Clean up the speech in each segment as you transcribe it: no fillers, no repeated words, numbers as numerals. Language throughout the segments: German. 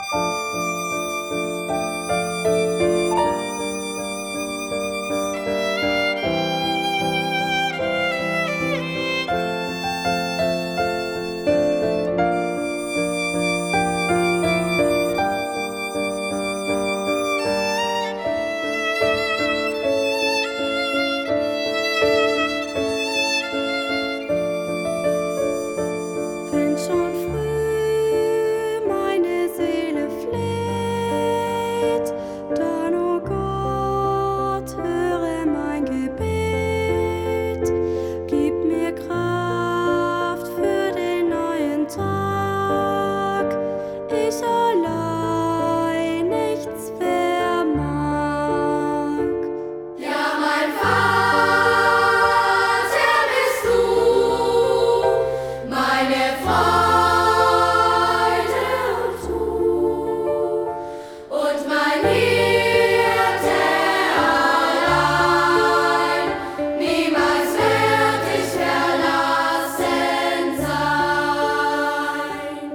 Wenn schon früh meine Seele fleht, dann, o Gott, höre mein Gebet. Gib mir Kraft für den neuen Tag, ich allein nichts vermag. Ja, mein Vater bist du, meine Freude und Ruh und mein Hirte allein. Niemals wird ich verlassen sein.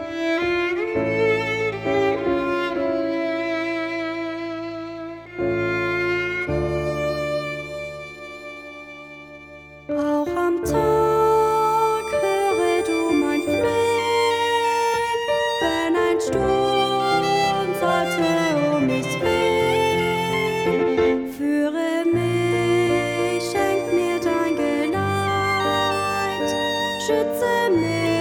Auch am Tag höre du mein Flehen, wenn ein Sturm sollte um mich wehen. Führe mich, schenk mir dein Geleit, schütze mich.